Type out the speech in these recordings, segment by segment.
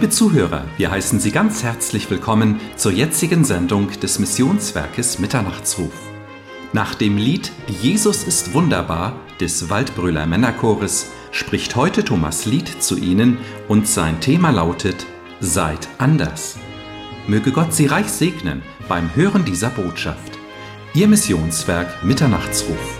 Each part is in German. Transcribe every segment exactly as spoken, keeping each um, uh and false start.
Liebe Zuhörer, wir heißen Sie ganz herzlich willkommen zur jetzigen Sendung des Missionswerkes Mitternachtsruf. Nach dem Lied Jesus ist wunderbar des Waldbröler Männerchores spricht heute Thomas Lied zu Ihnen und sein Thema lautet Seid anders. Möge Gott Sie reich segnen beim Hören dieser Botschaft. Ihr Missionswerk Mitternachtsruf.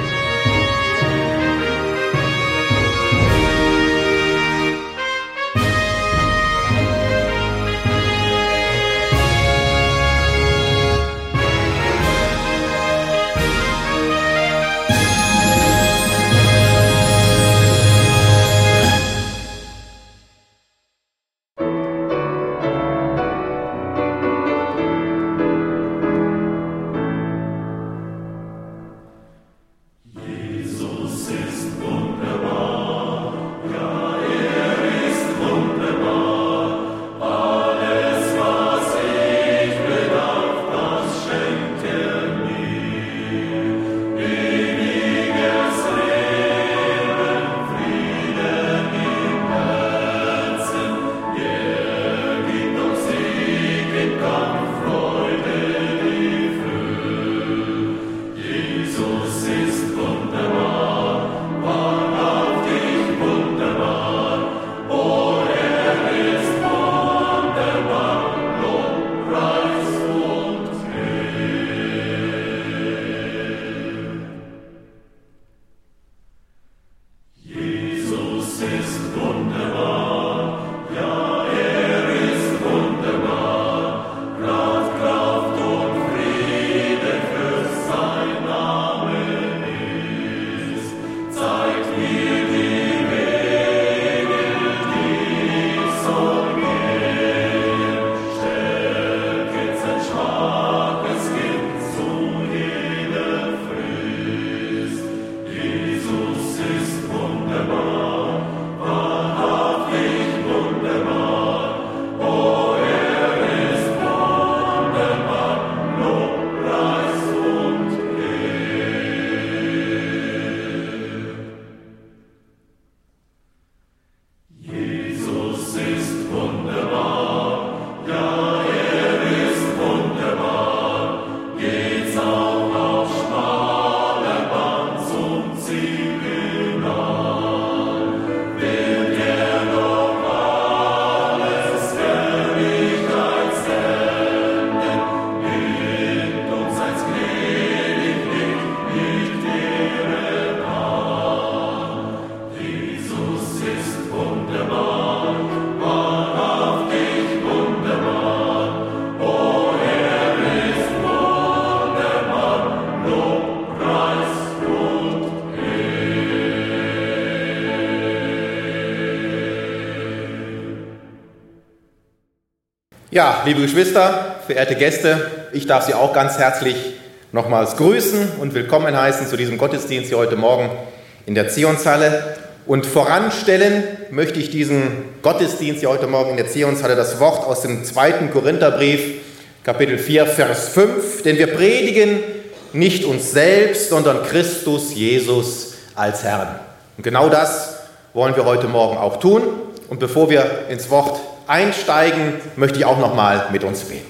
Ja, liebe Geschwister, verehrte Gäste, ich darf Sie auch ganz herzlich nochmals grüßen und willkommen heißen zu diesem Gottesdienst hier heute Morgen in der Zionshalle. Und voranstellen möchte ich diesen Gottesdienst hier heute Morgen in der Zionshalle das Wort aus dem zweiten Korintherbrief, Kapitel vier, Vers fünf. Denn wir predigen nicht uns selbst, sondern Christus Jesus als Herrn. Und genau das wollen wir heute Morgen auch tun. Und bevor wir ins Wort einsteigen, möchte ich auch nochmal mit uns beten.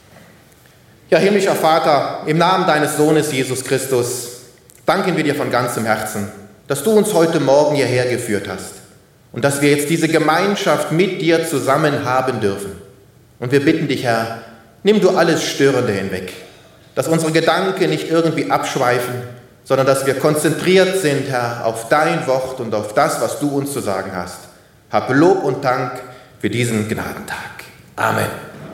Ja, himmlischer Vater, im Namen deines Sohnes Jesus Christus danken wir dir von ganzem Herzen, dass du uns heute Morgen hierher geführt hast und dass wir jetzt diese Gemeinschaft mit dir zusammen haben dürfen. Und wir bitten dich, Herr, nimm du alles Störende hinweg, dass unsere Gedanken nicht irgendwie abschweifen, sondern dass wir konzentriert sind, Herr, auf dein Wort und auf das, was du uns zu sagen hast. Hab Lob und Dank für diesen Gnadentag. Amen.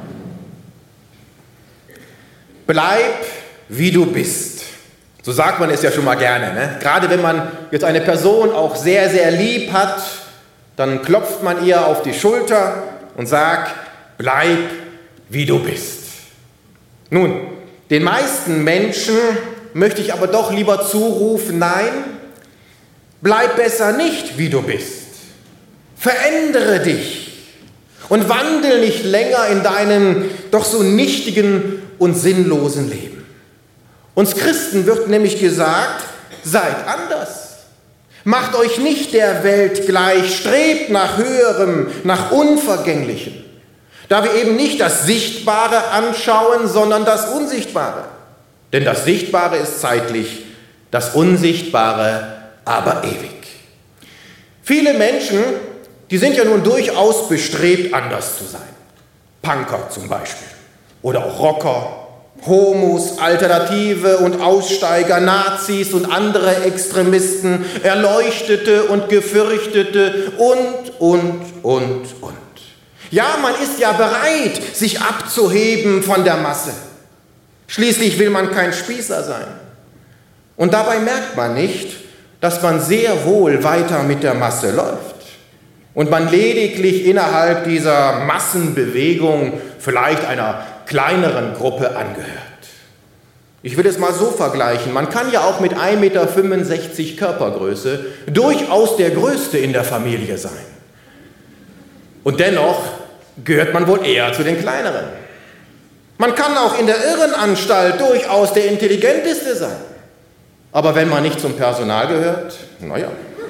Bleib, wie du bist. So sagt man es ja schon mal gerne. Ne? Gerade wenn man jetzt eine Person auch sehr, sehr lieb hat, dann klopft man ihr auf die Schulter und sagt, bleib, wie du bist. Nun, den meisten Menschen möchte ich aber doch lieber zurufen, nein, bleib besser nicht, wie du bist. Verändere dich. Und wandel nicht länger in deinem doch so nichtigen und sinnlosen Leben. Uns Christen wird nämlich gesagt, seid anders. Macht euch nicht der Welt gleich, strebt nach Höherem, nach Unvergänglichem, da wir eben nicht das Sichtbare anschauen, sondern das Unsichtbare. Denn das Sichtbare ist zeitlich, das Unsichtbare aber ewig. Viele Menschen, die sind ja nun durchaus bestrebt, anders zu sein. Punker zum Beispiel oder auch Rocker, Homos, Alternative und Aussteiger, Nazis und andere Extremisten, Erleuchtete und Gefürchtete und, und, und, und. Ja, man ist ja bereit, sich abzuheben von der Masse. Schließlich will man kein Spießer sein. Und dabei merkt man nicht, dass man sehr wohl weiter mit der Masse läuft und man lediglich innerhalb dieser Massenbewegung vielleicht einer kleineren Gruppe angehört. Ich will es mal so vergleichen, man kann ja auch mit ein Meter fünfundsechzig Körpergröße durchaus der Größte in der Familie sein. Und dennoch gehört man wohl eher zu den Kleineren. Man kann auch in der Irrenanstalt durchaus der Intelligenteste sein. Aber wenn man nicht zum Personal gehört, naja.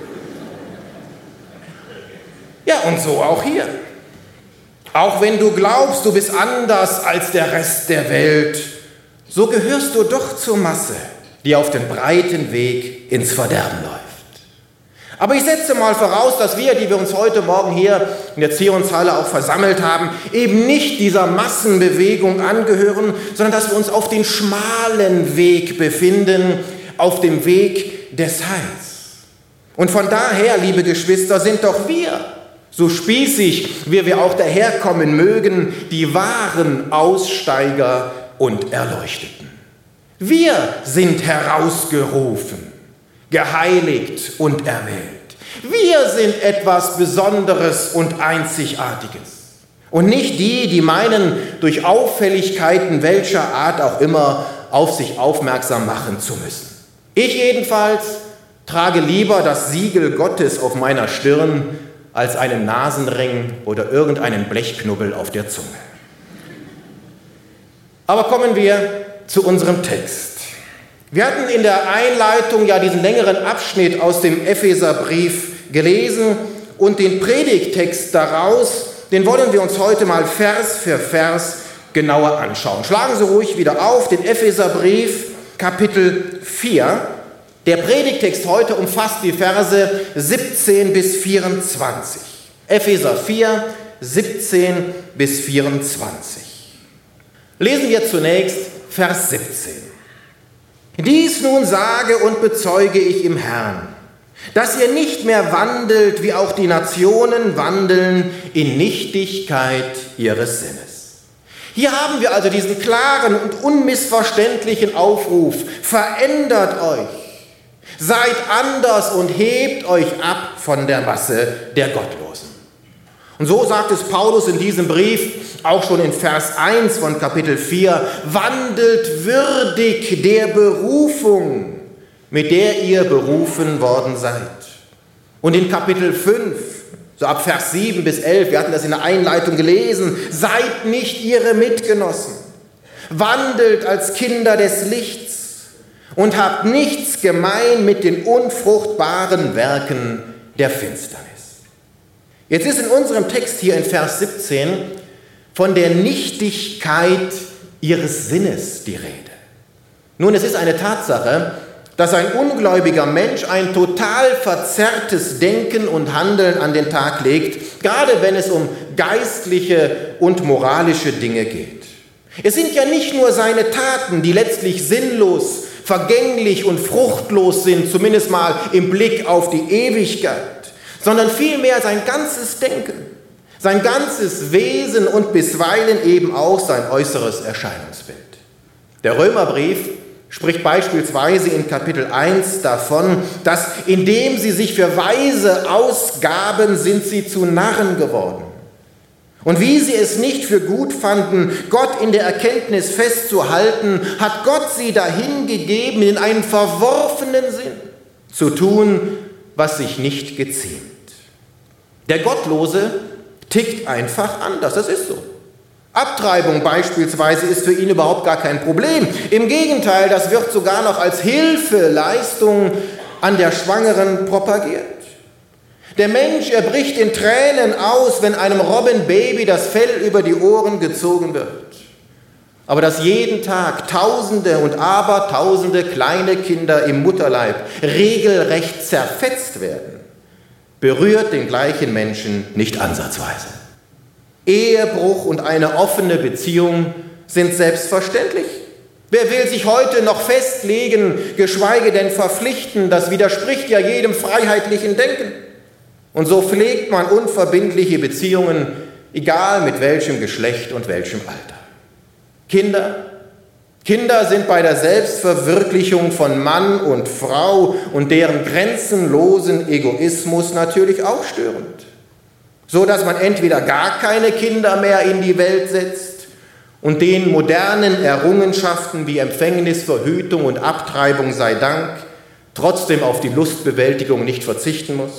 Ja, und so auch hier. Auch wenn du glaubst, du bist anders als der Rest der Welt, so gehörst du doch zur Masse, die auf den breiten Weg ins Verderben läuft. Aber ich setze mal voraus, dass wir, die wir uns heute Morgen hier in der Zionshalle auch versammelt haben, eben nicht dieser Massenbewegung angehören, sondern dass wir uns auf den schmalen Weg befinden, auf dem Weg des Heils. Und von daher, liebe Geschwister, sind doch wir, so spießig, wie wir auch daherkommen mögen, die wahren Aussteiger und Erleuchteten. Wir sind herausgerufen, geheiligt und erwählt. Wir sind etwas Besonderes und Einzigartiges. Und nicht die, die meinen, durch Auffälligkeiten welcher Art auch immer auf sich aufmerksam machen zu müssen. Ich jedenfalls trage lieber das Siegel Gottes auf meiner Stirn als einen Nasenring oder irgendeinen Blechknubbel auf der Zunge. Aber kommen wir zu unserem Text. Wir hatten in der Einleitung ja diesen längeren Abschnitt aus dem Epheserbrief gelesen und den Predigttext daraus, den wollen wir uns heute mal Vers für Vers genauer anschauen. Schlagen Sie ruhig wieder auf, den Epheserbrief, Kapitel vier. Der Predigttext heute umfasst die Verse siebzehn bis vierundzwanzig. Epheser vier, siebzehn bis vierundzwanzig. Lesen wir zunächst Vers siebzehn. Dies nun sage und bezeuge ich im Herrn, dass ihr nicht mehr wandelt, wie auch die Nationen wandeln, in Nichtigkeit ihres Sinnes. Hier haben wir also diesen klaren und unmissverständlichen Aufruf: Verändert euch, seid anders und hebt euch ab von der Masse der Gottlosen. Und so sagt es Paulus in diesem Brief, auch schon in Vers eins von Kapitel vier, wandelt würdig der Berufung, mit der ihr berufen worden seid. Und in Kapitel fünf, so ab Vers sieben bis elf, wir hatten das in der Einleitung gelesen, seid nicht ihre Mitgenossen, wandelt als Kinder des Lichts und habt nichts gemein mit den unfruchtbaren Werken der Finsternis. Jetzt ist in unserem Text hier in Vers siebzehn von der Nichtigkeit ihres Sinnes die Rede. Nun, es ist eine Tatsache, dass ein ungläubiger Mensch ein total verzerrtes Denken und Handeln an den Tag legt, gerade wenn es um geistliche und moralische Dinge geht. Es sind ja nicht nur seine Taten, die letztlich sinnlos, vergänglich und fruchtlos sind, zumindest mal im Blick auf die Ewigkeit, sondern vielmehr sein ganzes Denken, sein ganzes Wesen und bisweilen eben auch sein äußeres Erscheinungsbild. Der Römerbrief spricht beispielsweise in Kapitel eins davon, dass indem sie sich für Weise ausgaben, sind sie zu Narren geworden. Und wie sie es nicht für gut fanden, Gott in der Erkenntnis festzuhalten, hat Gott sie dahingegeben, in einen verworfenen Sinn zu tun, was sich nicht geziemt. Der Gottlose tickt einfach anders, das ist so. Abtreibung beispielsweise ist für ihn überhaupt gar kein Problem. Im Gegenteil, das wird sogar noch als Hilfeleistung an der Schwangeren propagiert. Der Mensch, er bricht in Tränen aus, wenn einem Robbenbaby das Fell über die Ohren gezogen wird. Aber dass jeden Tag Tausende und Abertausende kleine Kinder im Mutterleib regelrecht zerfetzt werden, berührt den gleichen Menschen nicht ansatzweise. Ehebruch und eine offene Beziehung sind selbstverständlich. Wer will sich heute noch festlegen, geschweige denn verpflichten? Das widerspricht ja jedem freiheitlichen Denken. Und so pflegt man unverbindliche Beziehungen, egal mit welchem Geschlecht und welchem Alter. Kinder, Kinder sind bei der Selbstverwirklichung von Mann und Frau und deren grenzenlosen Egoismus natürlich auch störend. So dass man entweder gar keine Kinder mehr in die Welt setzt und den modernen Errungenschaften wie Empfängnis, Verhütung und Abtreibung sei Dank trotzdem auf die Lustbewältigung nicht verzichten muss.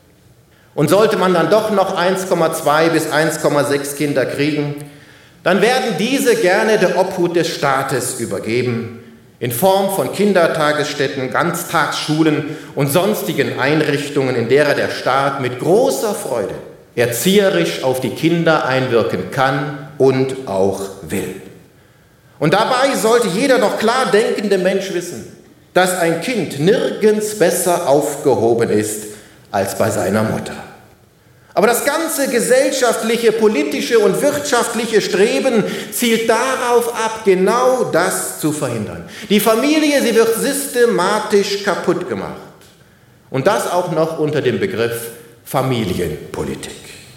Und sollte man dann doch noch eins Komma zwei bis eins Komma sechs Kinder kriegen, dann werden diese gerne der Obhut des Staates übergeben, in Form von Kindertagesstätten, Ganztagsschulen und sonstigen Einrichtungen, in derer der Staat mit großer Freude erzieherisch auf die Kinder einwirken kann und auch will. Und dabei sollte jeder noch klar denkende Mensch wissen, dass ein Kind nirgends besser aufgehoben ist als bei seiner Mutter. Aber das ganze gesellschaftliche, politische und wirtschaftliche Streben zielt darauf ab, genau das zu verhindern. Die Familie, sie wird systematisch kaputt gemacht. Und das auch noch unter dem Begriff Familienpolitik.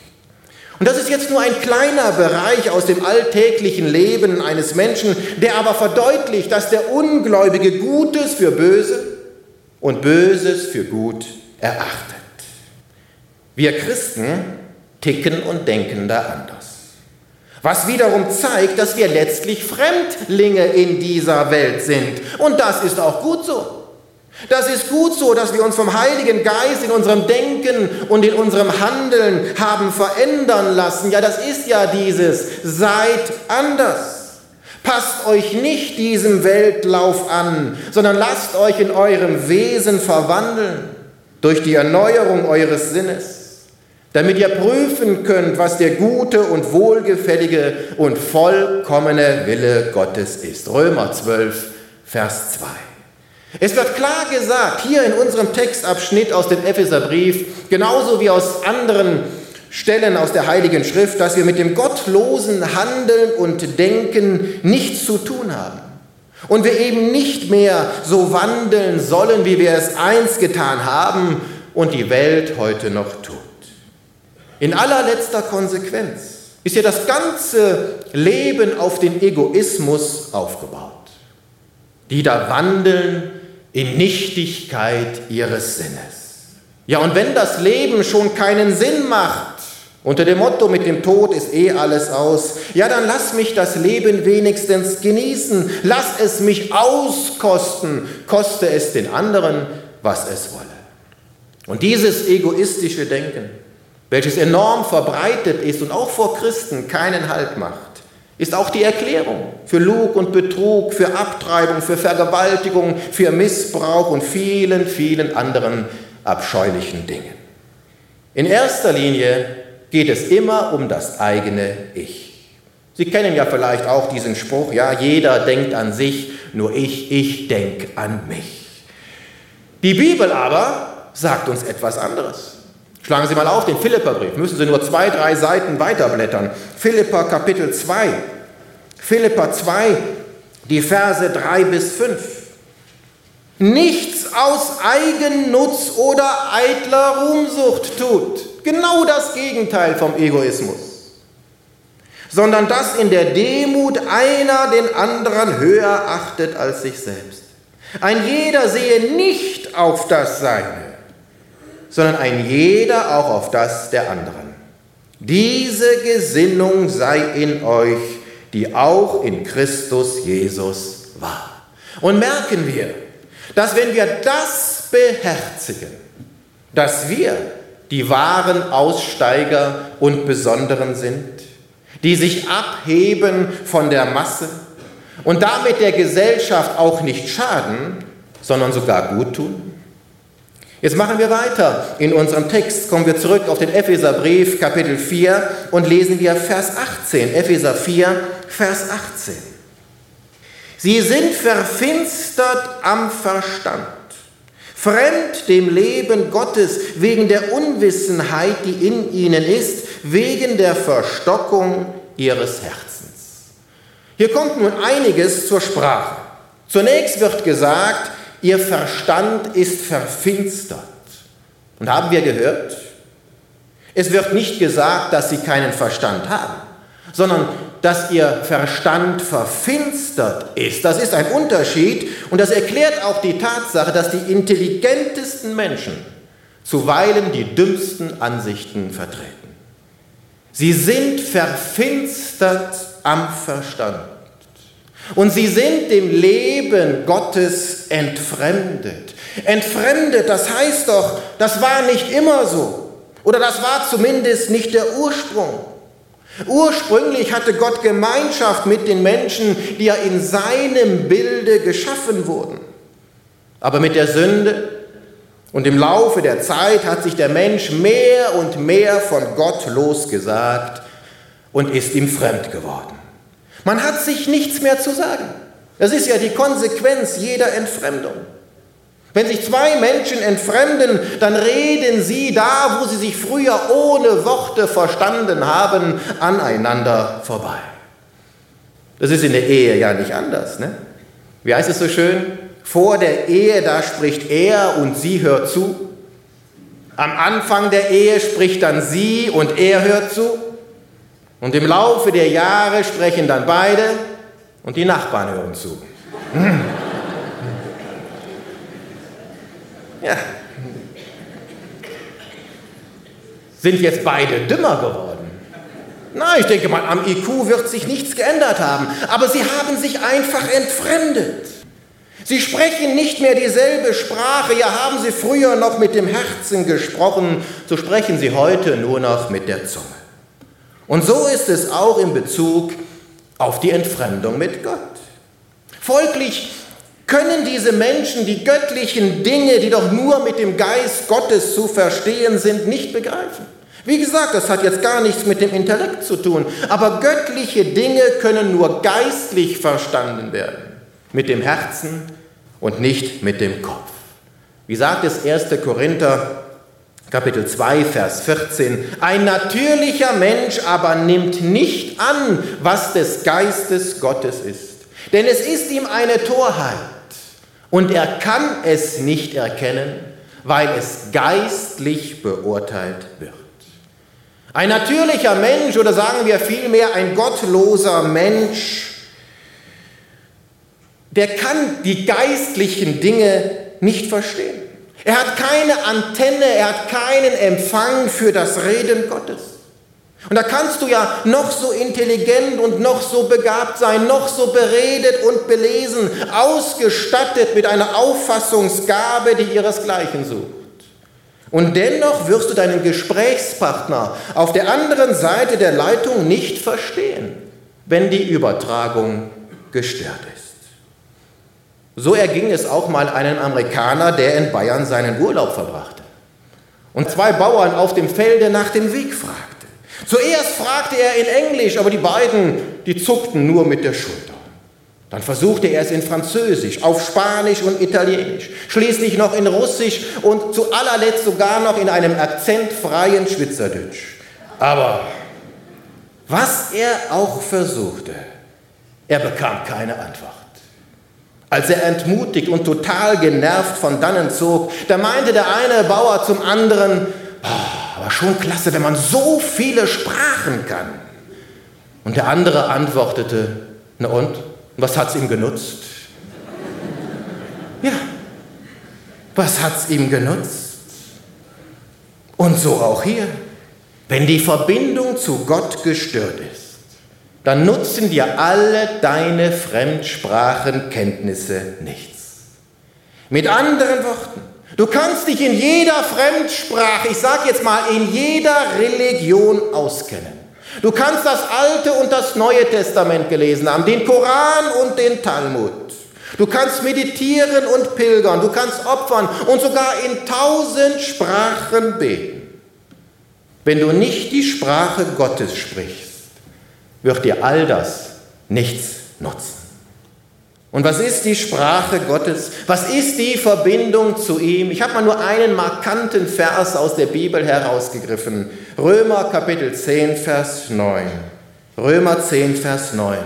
Und das ist jetzt nur ein kleiner Bereich aus dem alltäglichen Leben eines Menschen, der aber verdeutlicht, dass der Ungläubige Gutes für böse und Böses für gut erachtet. Wir Christen ticken und denken da anders. Was wiederum zeigt, dass wir letztlich Fremdlinge in dieser Welt sind. Und das ist auch gut so. Das ist gut so, dass wir uns vom Heiligen Geist in unserem Denken und in unserem Handeln haben verändern lassen. Ja, das ist ja dieses, seid anders. Passt euch nicht diesem Weltlauf an, sondern lasst euch in eurem Wesen verwandeln durch die Erneuerung eures Sinnes, damit ihr prüfen könnt, was der gute und wohlgefällige und vollkommene Wille Gottes ist. Römer zwölf, Vers zwei. Es wird klar gesagt, hier in unserem Textabschnitt aus dem Epheserbrief, genauso wie aus anderen Stellen aus der Heiligen Schrift, dass wir mit dem gottlosen Handeln und Denken nichts zu tun haben. Und wir eben nicht mehr so wandeln sollen, wie wir es einst getan haben und die Welt heute noch tut. In allerletzter Konsequenz ist ja das ganze Leben auf den Egoismus aufgebaut. Die da wandeln in Nichtigkeit ihres Sinnes. Ja, und wenn das Leben schon keinen Sinn macht, unter dem Motto, mit dem Tod ist eh alles aus, ja, dann lass mich das Leben wenigstens genießen, lass es mich auskosten, koste es den anderen, was es wolle. Und dieses egoistische Denken, welches enorm verbreitet ist und auch vor Christen keinen Halt macht, ist auch die Erklärung für Lug und Betrug, für Abtreibung, für Vergewaltigung, für Missbrauch und vielen, vielen anderen abscheulichen Dingen. In erster Linie geht es immer um das eigene Ich. Sie kennen ja vielleicht auch diesen Spruch, ja, jeder denkt an sich, nur ich, ich denke an mich. Die Bibel aber sagt uns etwas anderes. Schlagen Sie mal auf den Philipperbrief, müssen Sie nur zwei, drei Seiten weiterblättern. Philipper Kapitel zwei, Philipper zwei, die Verse drei bis fünf. Nichts aus Eigennutz oder eitler Ruhmsucht tut, genau das Gegenteil vom Egoismus, sondern dass in der Demut einer den anderen höher achtet als sich selbst. Ein jeder sehe nicht auf das Seine, sondern ein jeder auch auf das der anderen. Diese Gesinnung sei in euch, die auch in Christus Jesus war. Und merken wir, dass wenn wir das beherzigen, dass wir die wahren Aussteiger und Besonderen sind, die sich abheben von der Masse und damit der Gesellschaft auch nicht schaden, sondern sogar gut tun. Jetzt machen wir weiter. In unserem Text kommen wir zurück auf den Epheserbrief, Kapitel vier, und lesen wir Vers achtzehn. Epheser vier, Vers achtzehn. Sie sind verfinstert am Verstand, fremd dem Leben Gottes wegen der Unwissenheit, die in ihnen ist, wegen der Verstockung ihres Herzens. Hier kommt nun einiges zur Sprache. Zunächst wird gesagt, ihr Verstand ist verfinstert. Und haben wir gehört? Es wird nicht gesagt, dass sie keinen Verstand haben, sondern dass ihr Verstand verfinstert ist. Das ist ein Unterschied und das erklärt auch die Tatsache, dass die intelligentesten Menschen zuweilen die dümmsten Ansichten vertreten. Sie sind verfinstert am Verstand. Und sie sind dem Leben Gottes entfremdet. Entfremdet, das heißt doch, das war nicht immer so. Oder das war zumindest nicht der Ursprung. Ursprünglich hatte Gott Gemeinschaft mit den Menschen, die ja in seinem Bilde geschaffen wurden. Aber mit der Sünde und im Laufe der Zeit hat sich der Mensch mehr und mehr von Gott losgesagt und ist ihm fremd geworden. Man hat sich nichts mehr zu sagen. Das ist ja die Konsequenz jeder Entfremdung. Wenn sich zwei Menschen entfremden, dann reden sie da, wo sie sich früher ohne Worte verstanden haben, aneinander vorbei. Das ist in der Ehe ja nicht anders, ne? Wie heißt es so schön? Vor der Ehe, da spricht er und sie hört zu. Am Anfang der Ehe spricht dann sie und er hört zu. Und im Laufe der Jahre sprechen dann beide und die Nachbarn hören zu. Ja. Sind jetzt beide dümmer geworden? Nein, ich denke mal, am I Q wird sich nichts geändert haben. Aber sie haben sich einfach entfremdet. Sie sprechen nicht mehr dieselbe Sprache. Ja, haben sie früher noch mit dem Herzen gesprochen, so sprechen sie heute nur noch mit der Zunge. Und so ist es auch in Bezug auf die Entfremdung mit Gott. Folglich können diese Menschen die göttlichen Dinge, die doch nur mit dem Geist Gottes zu verstehen sind, nicht begreifen. Wie gesagt, das hat jetzt gar nichts mit dem Intellekt zu tun, aber göttliche Dinge können nur geistlich verstanden werden, mit dem Herzen und nicht mit dem Kopf. Wie sagt es erster Korinther, Kapitel zwei, Vers vierzehn, ein natürlicher Mensch aber nimmt nicht an, was des Geistes Gottes ist, denn es ist ihm eine Torheit und er kann es nicht erkennen, weil es geistlich beurteilt wird. Ein natürlicher Mensch, oder sagen wir vielmehr ein gottloser Mensch, der kann die geistlichen Dinge nicht verstehen. Er hat keine Antenne, er hat keinen Empfang für das Reden Gottes. Und da kannst du ja noch so intelligent und noch so begabt sein, noch so beredet und belesen, ausgestattet mit einer Auffassungsgabe, die ihresgleichen sucht. Und dennoch wirst du deinen Gesprächspartner auf der anderen Seite der Leitung nicht verstehen, wenn die Übertragung gestört ist. So erging es auch mal einem Amerikaner, der in Bayern seinen Urlaub verbrachte und zwei Bauern auf dem Felde nach dem Weg fragte. Zuerst fragte er in Englisch, aber die beiden, die zuckten nur mit der Schulter. Dann versuchte er es in Französisch, auf Spanisch und Italienisch, schließlich noch in Russisch und zu allerletzt sogar noch in einem akzentfreien Schweizerdeutsch. Aber was er auch versuchte, er bekam keine Antwort. Als er entmutigt und total genervt von dannen zog, da meinte der eine Bauer zum anderen, oh, aber schon klasse, wenn man so viele Sprachen kann. Und der andere antwortete, na und? Was hat's ihm genutzt? Ja, was hat's ihm genutzt? Und so auch hier. Wenn die Verbindung zu Gott gestört ist, dann nutzen dir alle deine Fremdsprachenkenntnisse nichts. Mit anderen Worten, du kannst dich in jeder Fremdsprache, ich sage jetzt mal in jeder Religion auskennen. Du kannst das Alte und das Neue Testament gelesen haben, den Koran und den Talmud. Du kannst meditieren und pilgern, du kannst opfern und sogar in tausend Sprachen beten. Wenn du nicht die Sprache Gottes sprichst, wird dir all das nichts nutzen. Und was ist die Sprache Gottes? Was ist die Verbindung zu ihm? Ich habe mal nur einen markanten Vers aus der Bibel herausgegriffen. Römer Kapitel zehn, Vers neun. Römer zehn, Vers neun.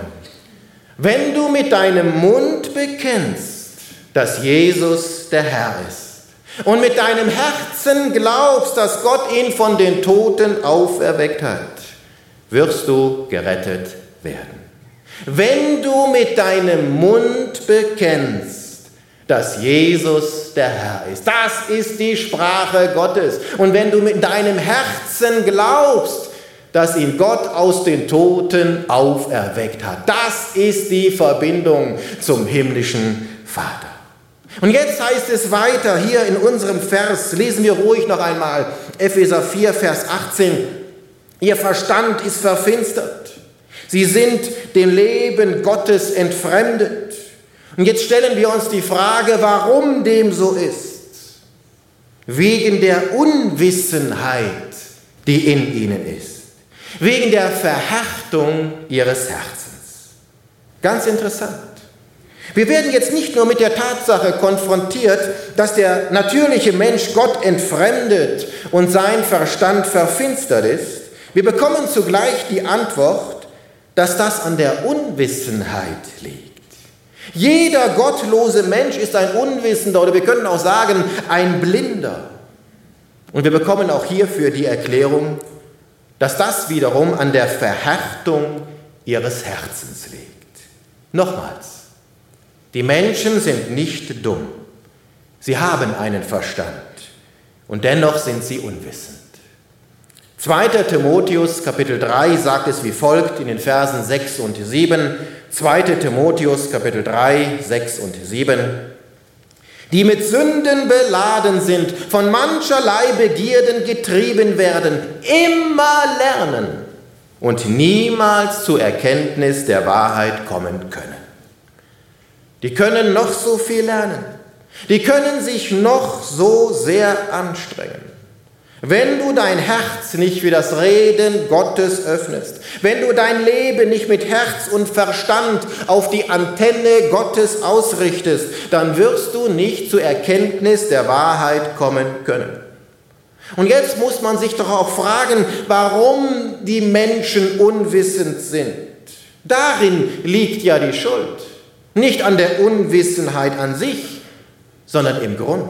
Wenn du mit deinem Mund bekennst, dass Jesus der Herr ist und mit deinem Herzen glaubst, dass Gott ihn von den Toten auferweckt hat, wirst du gerettet werden. Wenn du mit deinem Mund bekennst, dass Jesus der Herr ist, das ist die Sprache Gottes. Und wenn du mit deinem Herzen glaubst, dass ihn Gott aus den Toten auferweckt hat, das ist die Verbindung zum himmlischen Vater. Und jetzt heißt es weiter, hier in unserem Vers, lesen wir ruhig noch einmal, Epheser vier, Vers achtzehn, ihr Verstand ist verfinstert. Sie sind dem Leben Gottes entfremdet. Und jetzt stellen wir uns die Frage, warum dem so ist. Wegen der Unwissenheit, die in ihnen ist. Wegen der Verhärtung ihres Herzens. Ganz interessant. Wir werden jetzt nicht nur mit der Tatsache konfrontiert, dass der natürliche Mensch Gott entfremdet und sein Verstand verfinstert ist. Wir bekommen zugleich die Antwort, dass das an der Unwissenheit liegt. Jeder gottlose Mensch ist ein Unwissender oder wir können auch sagen, ein Blinder. Und wir bekommen auch hierfür die Erklärung, dass das wiederum an der Verhärtung ihres Herzens liegt. Nochmals, die Menschen sind nicht dumm. Sie haben einen Verstand und dennoch sind sie unwissend. zweiter Timotheus Kapitel drei sagt es wie folgt in den Versen sechs und sieben. zweiter Timotheus Kapitel drei, sechs und sieben. Die mit Sünden beladen sind, von mancherlei Begierden getrieben werden, immer lernen und niemals zur Erkenntnis der Wahrheit kommen können. Die können noch so viel lernen. Die können sich noch so sehr anstrengen. Wenn du dein Herz nicht für das Reden Gottes öffnest, wenn du dein Leben nicht mit Herz und Verstand auf die Antenne Gottes ausrichtest, dann wirst du nicht zur Erkenntnis der Wahrheit kommen können. Und jetzt muss man sich doch auch fragen, warum die Menschen unwissend sind. Darin liegt ja die Schuld. Nicht an der Unwissenheit an sich, sondern im Grund.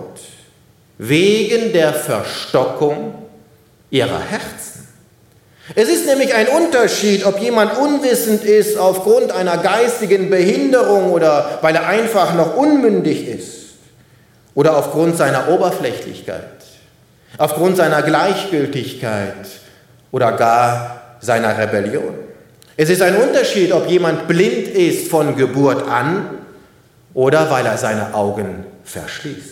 Wegen der Verstockung ihrer Herzen. Es ist nämlich ein Unterschied, ob jemand unwissend ist aufgrund einer geistigen Behinderung oder weil er einfach noch unmündig ist oder aufgrund seiner Oberflächlichkeit, aufgrund seiner Gleichgültigkeit oder gar seiner Rebellion. Es ist ein Unterschied, ob jemand blind ist von Geburt an oder weil er seine Augen verschließt.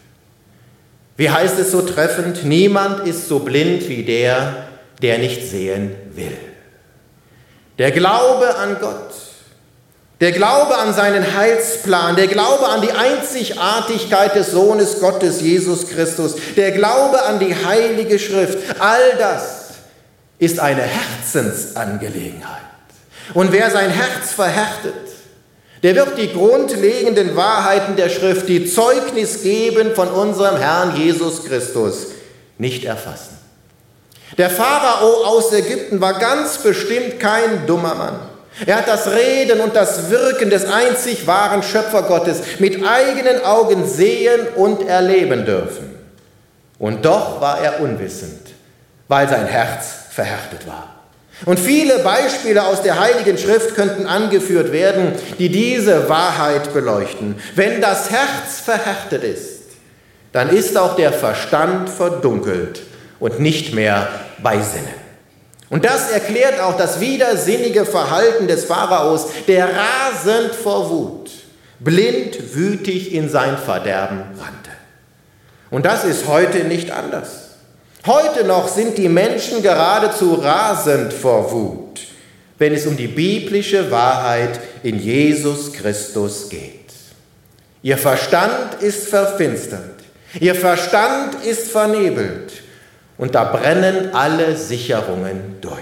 Wie heißt es so treffend? Niemand ist so blind wie der, der nicht sehen will. Der Glaube an Gott, der Glaube an seinen Heilsplan, der Glaube an die Einzigartigkeit des Sohnes Gottes, Jesus Christus, der Glaube an die Heilige Schrift, all das ist eine Herzensangelegenheit. Und wer sein Herz verhärtet, der wird die grundlegenden Wahrheiten der Schrift, die Zeugnis geben von unserem Herrn Jesus Christus, nicht erfassen. Der Pharao aus Ägypten war ganz bestimmt kein dummer Mann. Er hat das Reden und das Wirken des einzig wahren Schöpfergottes mit eigenen Augen sehen und erleben dürfen. Und doch war er unwissend, weil sein Herz verhärtet war. Und viele Beispiele aus der Heiligen Schrift könnten angeführt werden, die diese Wahrheit beleuchten. Wenn das Herz verhärtet ist, dann ist auch der Verstand verdunkelt und nicht mehr bei Sinnen. Und das erklärt auch das widersinnige Verhalten des Pharaos, der rasend vor Wut, blind wütig in sein Verderben rannte. Und das ist heute nicht anders. Heute noch sind die Menschen geradezu rasend vor Wut, wenn es um die biblische Wahrheit in Jesus Christus geht. Ihr Verstand ist verfinstert, ihr Verstand ist vernebelt und da brennen alle Sicherungen durch.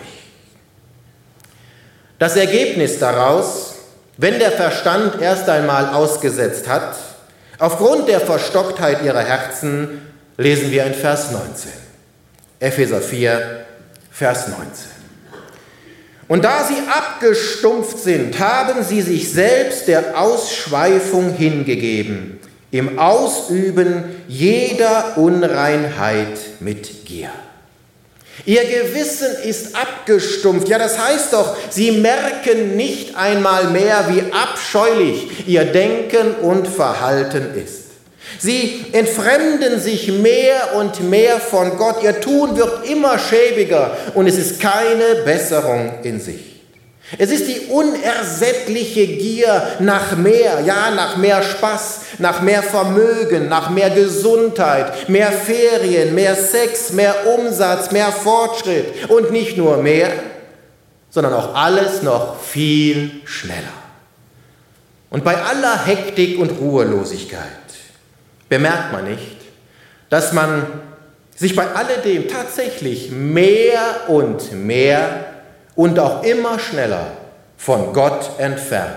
Das Ergebnis daraus, wenn der Verstand erst einmal ausgesetzt hat, aufgrund der Verstocktheit ihrer Herzen, lesen wir in Vers neunzehn. Epheser vier, Vers neunzehn. Und da sie abgestumpft sind, haben sie sich selbst der Ausschweifung hingegeben, im Ausüben jeder Unreinheit mit Gier. Ihr Gewissen ist abgestumpft. Ja, das heißt doch, sie merken nicht einmal mehr, wie abscheulich ihr Denken und Verhalten ist. Sie entfremden sich mehr und mehr von Gott. Ihr Tun wird immer schäbiger und es ist keine Besserung in Sicht. Es ist die unersättliche Gier nach mehr, ja, nach mehr Spaß, nach mehr Vermögen, nach mehr Gesundheit, mehr Ferien, mehr Sex, mehr Umsatz, mehr Fortschritt und nicht nur mehr, sondern auch alles noch viel schneller. Und bei aller Hektik und Ruhelosigkeit bemerkt man nicht, dass man sich bei alledem tatsächlich mehr und mehr und auch immer schneller von Gott entfernt,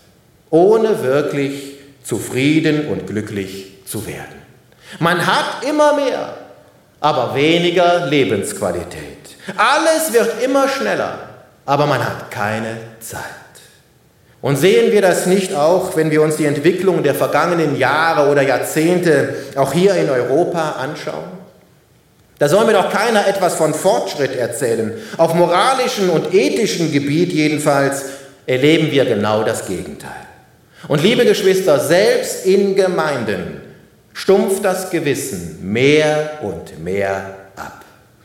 ohne wirklich zufrieden und glücklich zu werden. Man hat immer mehr, aber weniger Lebensqualität. Alles wird immer schneller, aber man hat keine Zeit. Und sehen wir das nicht auch, wenn wir uns die Entwicklung der vergangenen Jahre oder Jahrzehnte auch hier in Europa anschauen? Da soll mir doch keiner etwas von Fortschritt erzählen. Auf moralischem und ethischem Gebiet jedenfalls erleben wir genau das Gegenteil. Und liebe Geschwister, selbst in Gemeinden stumpft das Gewissen mehr und mehr ab.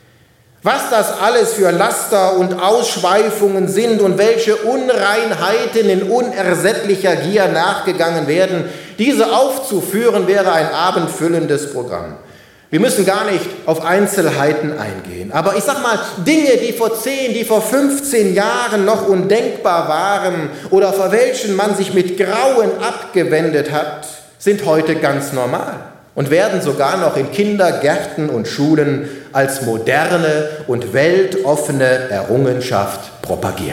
Was das alles für Laster und Ausschweifungen sind und welche Unreinheiten in unersättlicher Gier nachgegangen werden, diese aufzuführen, wäre ein abendfüllendes Programm. Wir müssen gar nicht auf Einzelheiten eingehen. Aber ich sag mal, Dinge, die vor zehn, die vor fünfzehn Jahren noch undenkbar waren oder vor welchen man sich mit Grauen abgewendet hat, sind heute ganz normal und werden sogar noch in Kindergärten und Schulen als moderne und weltoffene Errungenschaft propagiert.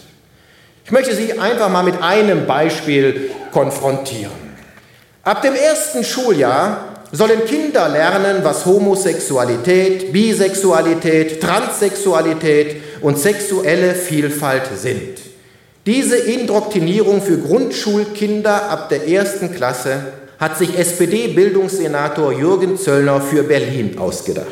Ich möchte Sie einfach mal mit einem Beispiel konfrontieren. Ab dem ersten Schuljahr sollen Kinder lernen, was Homosexualität, Bisexualität, Transsexualität und sexuelle Vielfalt sind. Diese Indoktrinierung für Grundschulkinder ab der ersten Klasse hat sich S P D-Bildungssenator Jürgen Zöllner für Berlin ausgedacht.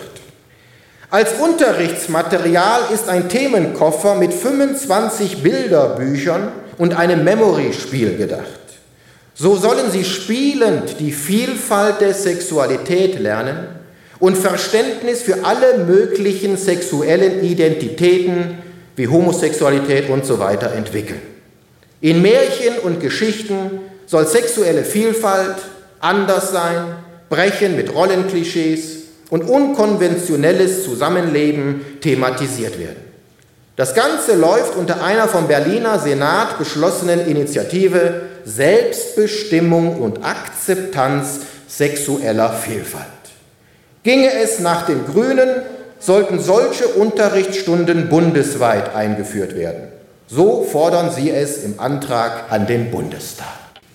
Als Unterrichtsmaterial ist ein Themenkoffer mit fünfundzwanzig Bilderbüchern und einem Memory-Spiel gedacht. So sollen sie spielend die Vielfalt der Sexualität lernen und Verständnis für alle möglichen sexuellen Identitäten wie Homosexualität und so weiter entwickeln. In Märchen und Geschichten soll sexuelle Vielfalt, Anderssein, Brechen mit Rollenklischees und unkonventionelles Zusammenleben thematisiert werden. Das Ganze läuft unter einer vom Berliner Senat beschlossenen Initiative Selbstbestimmung und Akzeptanz sexueller Vielfalt. Ginge es nach den Grünen, sollten solche Unterrichtsstunden bundesweit eingeführt werden. So fordern sie es im Antrag an den Bundestag.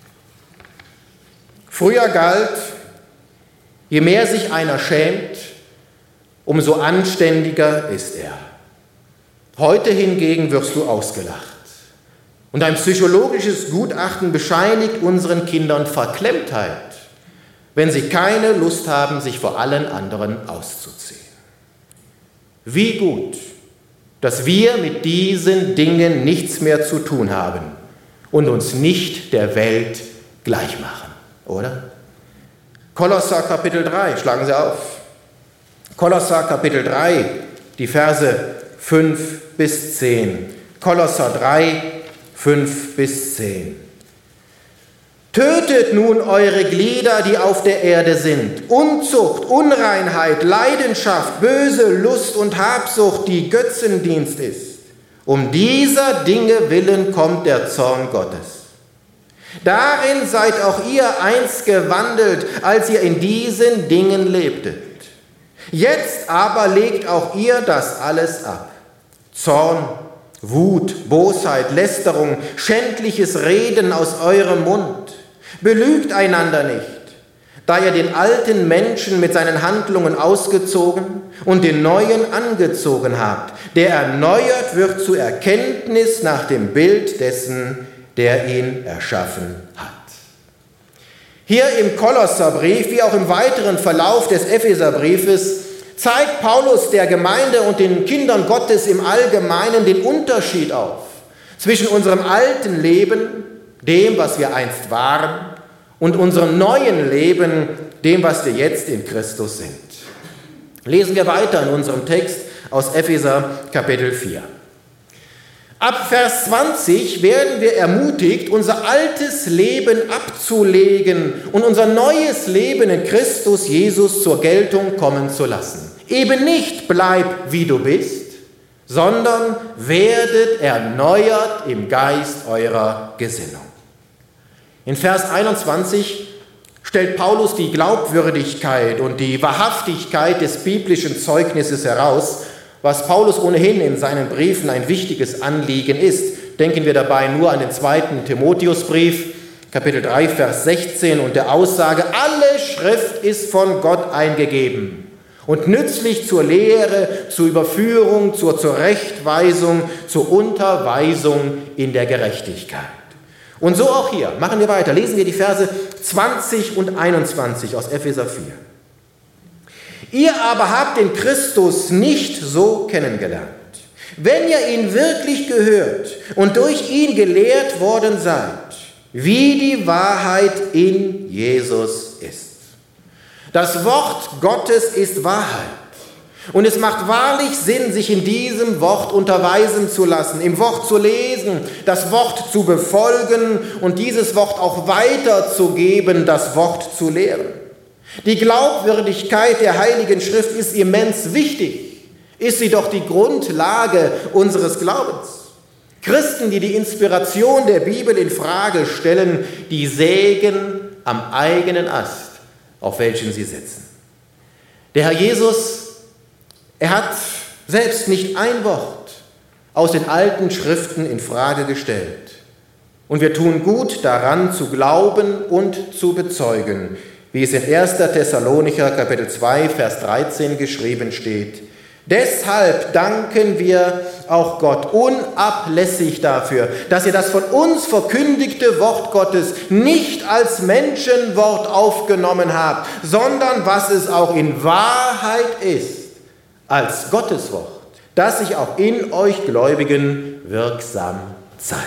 Früher galt, je mehr sich einer schämt, umso anständiger ist er. Heute hingegen wirst du ausgelacht. Und ein psychologisches Gutachten bescheinigt unseren Kindern Verklemmtheit, wenn sie keine Lust haben, sich vor allen anderen auszuziehen. Wie gut, dass wir mit diesen Dingen nichts mehr zu tun haben und uns nicht der Welt gleich machen, oder? Kolosser Kapitel drei, schlagen Sie auf. Kolosser Kapitel drei, die Verse fünf bis zehn. Kolosser drei, fünf bis zehn. Tötet nun eure Glieder, die auf der Erde sind. Unzucht, Unreinheit, Leidenschaft, böse Lust und Habsucht, die Götzendienst ist. Um dieser Dinge willen kommt der Zorn Gottes. Darin seid auch ihr einst gewandelt, als ihr in diesen Dingen lebtet. Jetzt aber legt auch ihr das alles ab. Zorn, Wut, Bosheit, Lästerung, schändliches Reden aus eurem Mund. Belügt einander nicht, da ihr den alten Menschen mit seinen Handlungen ausgezogen und den neuen angezogen habt, der erneuert wird zur Erkenntnis nach dem Bild dessen, der ihn erschaffen hat. Hier im Kolosserbrief, wie auch im weiteren Verlauf des Epheserbriefes, zeigt Paulus der Gemeinde und den Kindern Gottes im Allgemeinen den Unterschied auf zwischen unserem alten Leben, dem, was wir einst waren, und unserem neuen Leben, dem, was wir jetzt in Christus sind. Lesen wir weiter in unserem Text aus Epheser Kapitel vier. Ab Vers zwanzig werden wir ermutigt, unser altes Leben abzulegen und unser neues Leben in Christus Jesus zur Geltung kommen zu lassen. Eben nicht bleib, wie du bist, sondern werdet erneuert im Geist eurer Gesinnung. In Vers einundzwanzig stellt Paulus die Glaubwürdigkeit und die Wahrhaftigkeit des biblischen Zeugnisses heraus, was Paulus ohnehin in seinen Briefen ein wichtiges Anliegen ist. Denken wir dabei nur an den zweiten Timotheusbrief, Kapitel drei, Vers sechzehn und der Aussage, alle Schrift ist von Gott eingegeben und nützlich zur Lehre, zur Überführung, zur Zurechtweisung, zur Unterweisung in der Gerechtigkeit. Und so auch hier, machen wir weiter, lesen wir die Verse zwanzig und einundzwanzig aus Epheser vier. Ihr aber habt den Christus nicht so kennengelernt. Wenn ihr ihn wirklich gehört und durch ihn gelehrt worden seid, wie die Wahrheit in Jesus ist. Das Wort Gottes ist Wahrheit. Und es macht wahrlich Sinn, sich in diesem Wort unterweisen zu lassen, im Wort zu lesen, das Wort zu befolgen und dieses Wort auch weiterzugeben, das Wort zu lehren. Die Glaubwürdigkeit der Heiligen Schrift ist immens wichtig. Ist sie doch die Grundlage unseres Glaubens. Christen, die die Inspiration der Bibel in Frage stellen, die sägen am eigenen Ast, auf welchen sie sitzen. Der Herr Jesus, er hat selbst nicht ein Wort aus den alten Schriften in Frage gestellt. Und wir tun gut daran, zu glauben und zu bezeugen, wie es in erster Thessalonicher Kapitel zwei, Vers dreizehn geschrieben steht. Deshalb danken wir auch Gott unablässig dafür, dass ihr das von uns verkündigte Wort Gottes nicht als Menschenwort aufgenommen habt, sondern was es auch in Wahrheit ist, als Gottes Wort, das sich auch in euch Gläubigen wirksam zeigt.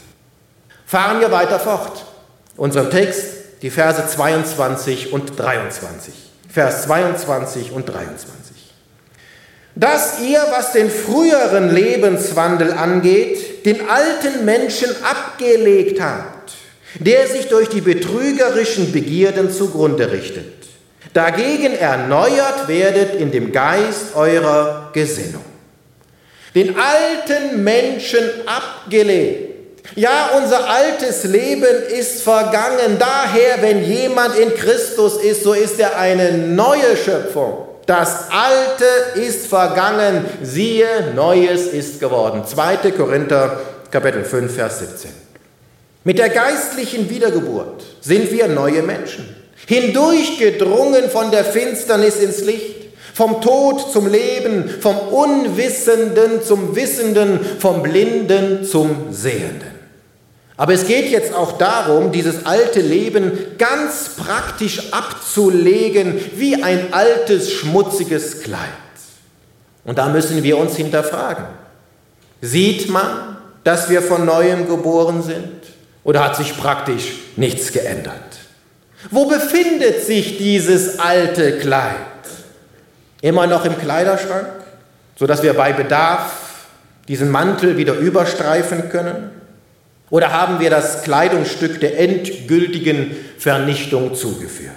Fahren wir weiter fort. Unserem Text die Verse zweiundzwanzig und dreiundzwanzig. Vers zweiundzwanzig und dreiundzwanzig. Dass ihr, was den früheren Lebenswandel angeht, den alten Menschen abgelegt habt, der sich durch die betrügerischen Begierden zugrunde richtet. Dagegen erneuert werdet in dem Geist eurer Gesinnung. Den alten Menschen abgelegt. Ja, unser altes Leben ist vergangen. Daher, wenn jemand in Christus ist, so ist er eine neue Schöpfung. Das Alte ist vergangen, siehe, Neues ist geworden. zweiter Korinther, Kapitel fünf, Vers siebzehn. Mit der geistlichen Wiedergeburt sind wir neue Menschen. Hindurchgedrungen von der Finsternis ins Licht, vom Tod zum Leben, vom Unwissenden zum Wissenden, vom Blinden zum Sehenden. Aber es geht jetzt auch darum, dieses alte Leben ganz praktisch abzulegen, wie ein altes, schmutziges Kleid. Und da müssen wir uns hinterfragen. Sieht man, dass wir von Neuem geboren sind? Oder hat sich praktisch nichts geändert? Wo befindet sich dieses alte Kleid? Immer noch im Kleiderschrank, sodass wir bei Bedarf diesen Mantel wieder überstreifen können? Oder haben wir das Kleidungsstück der endgültigen Vernichtung zugeführt?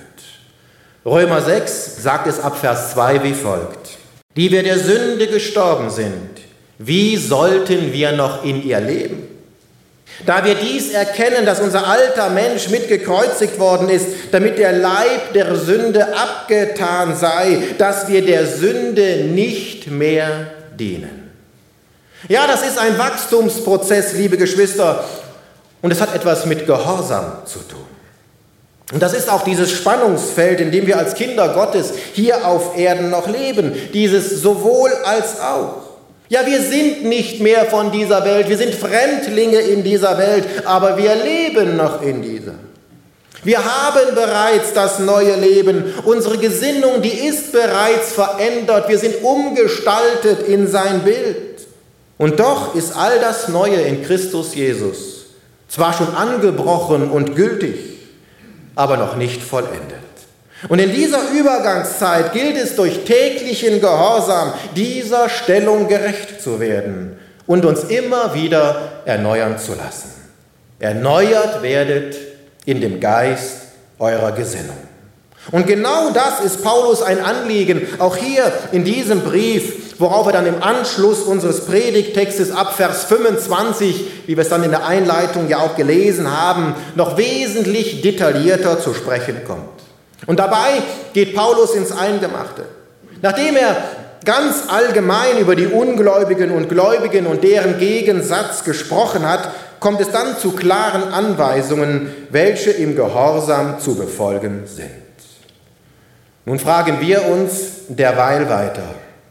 Römer sechs sagt es ab Vers zwei wie folgt. Die wir der Sünde gestorben sind, wie sollten wir noch in ihr leben? Da wir dies erkennen, dass unser alter Mensch mitgekreuzigt worden ist, damit der Leib der Sünde abgetan sei, dass wir der Sünde nicht mehr dienen. Ja, das ist ein Wachstumsprozess, liebe Geschwister, und es hat etwas mit Gehorsam zu tun. Und das ist auch dieses Spannungsfeld, in dem wir als Kinder Gottes hier auf Erden noch leben, dieses sowohl als auch. Ja, wir sind nicht mehr von dieser Welt, wir sind Fremdlinge in dieser Welt, aber wir leben noch in dieser. Wir haben bereits das neue Leben, unsere Gesinnung, die ist bereits verändert, wir sind umgestaltet in sein Bild. Und doch ist all das Neue in Christus Jesus zwar schon angebrochen und gültig, aber noch nicht vollendet. Und in dieser Übergangszeit gilt es durch täglichen Gehorsam dieser Stellung gerecht zu werden und uns immer wieder erneuern zu lassen. Erneuert werdet in dem Geist eurer Gesinnung. Und genau das ist Paulus ein Anliegen, auch hier in diesem Brief, worauf er dann im Anschluss unseres Predigttextes ab Vers fünfundzwanzig, wie wir es dann in der Einleitung ja auch gelesen haben, noch wesentlich detaillierter zu sprechen kommt. Und dabei geht Paulus ins Eingemachte. Nachdem er ganz allgemein über die Ungläubigen und Gläubigen und deren Gegensatz gesprochen hat, kommt es dann zu klaren Anweisungen, welche im Gehorsam zu befolgen sind. Nun fragen wir uns derweil weiter: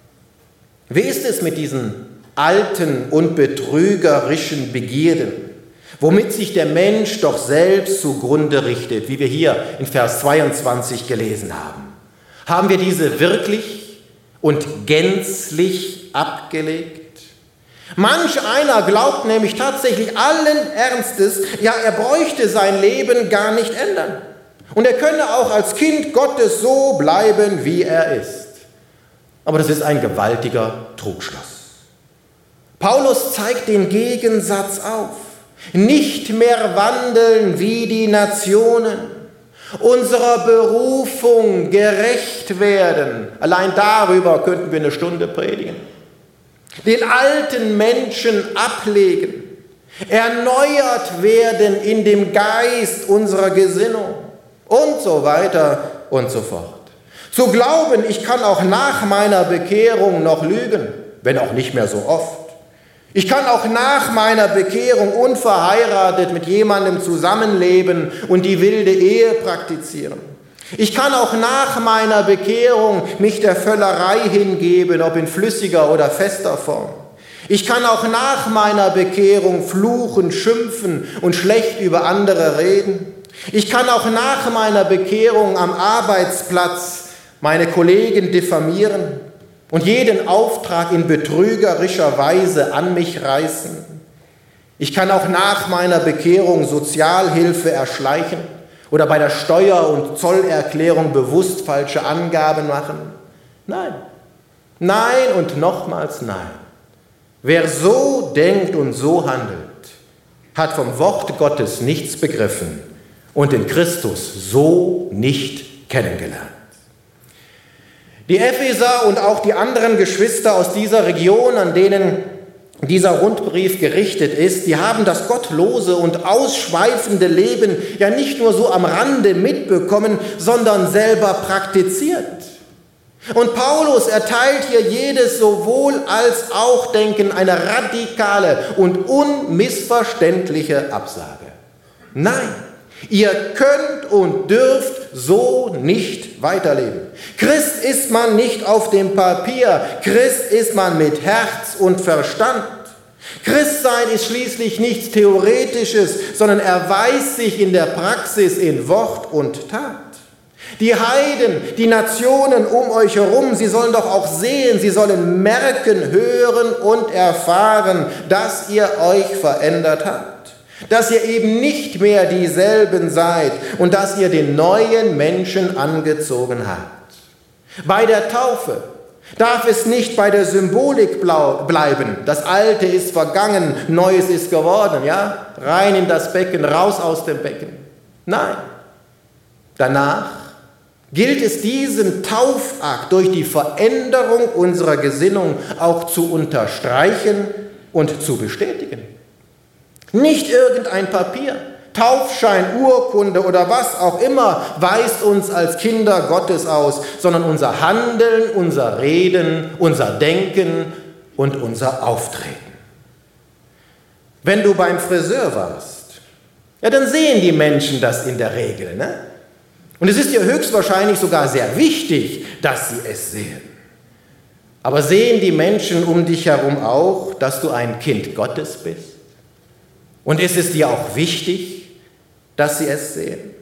Wie ist es mit diesen alten und betrügerischen Begierden, womit sich der Mensch doch selbst zugrunde richtet, wie wir hier in Vers zweiundzwanzig gelesen haben? Haben wir diese wirklich und gänzlich abgelegt? Manch einer glaubt nämlich tatsächlich allen Ernstes, ja, er bräuchte sein Leben gar nicht ändern. Und er könne auch als Kind Gottes so bleiben, wie er ist. Aber das ist ein gewaltiger Trugschluss. Paulus zeigt den Gegensatz auf. Nicht mehr wandeln wie die Nationen, unserer Berufung gerecht werden. Allein darüber könnten wir eine Stunde predigen. Den alten Menschen ablegen, erneuert werden in dem Geist unserer Gesinnung und so weiter und so fort. Zu glauben, ich kann auch nach meiner Bekehrung noch lügen, wenn auch nicht mehr so oft. Ich kann auch nach meiner Bekehrung unverheiratet mit jemandem zusammenleben und die wilde Ehe praktizieren. Ich kann auch nach meiner Bekehrung mich der Völlerei hingeben, ob in flüssiger oder fester Form. Ich kann auch nach meiner Bekehrung fluchen, schimpfen und schlecht über andere reden. Ich kann auch nach meiner Bekehrung am Arbeitsplatz meine Kollegen diffamieren und jeden Auftrag in betrügerischer Weise an mich reißen. Ich kann auch nach meiner Bekehrung Sozialhilfe erschleichen oder bei der Steuer- und Zollerklärung bewusst falsche Angaben machen. Nein, nein und nochmals nein. Wer so denkt und so handelt, hat vom Wort Gottes nichts begriffen und den Christus so nicht kennengelernt. Die Epheser und auch die anderen Geschwister aus dieser Region, an denen dieser Rundbrief gerichtet ist, die haben das gottlose und ausschweifende Leben ja nicht nur so am Rande mitbekommen, sondern selber praktiziert. Und Paulus erteilt hier jedes sowohl als auch Denken eine radikale und unmissverständliche Absage. Nein, ihr könnt und dürft so nicht weiterleben. Christ ist man nicht auf dem Papier, Christ ist man mit Herz und Verstand. Christsein ist schließlich nichts Theoretisches, sondern erweist sich in der Praxis in Wort und Tat. Die Heiden, die Nationen um euch herum, sie sollen doch auch sehen, sie sollen merken, hören und erfahren, dass ihr euch verändert habt, dass ihr eben nicht mehr dieselben seid und dass ihr den neuen Menschen angezogen habt. Bei der Taufe darf es nicht bei der Symbolik bleiben. Das Alte ist vergangen, Neues ist geworden, ja? Rein in das Becken, raus aus dem Becken. Nein. Danach gilt es, diesen Taufakt durch die Veränderung unserer Gesinnung auch zu unterstreichen und zu bestätigen. Nicht irgendein Papier, Taufschein, Urkunde oder was auch immer weist uns als Kinder Gottes aus, sondern unser Handeln, unser Reden, unser Denken und unser Auftreten. Wenn du beim Friseur warst, ja, dann sehen die Menschen das in der Regel, ne? Und es ist dir höchstwahrscheinlich sogar sehr wichtig, dass sie es sehen. Aber sehen die Menschen um dich herum auch, dass du ein Kind Gottes bist? Und ist es dir auch wichtig, dass sie es sehen?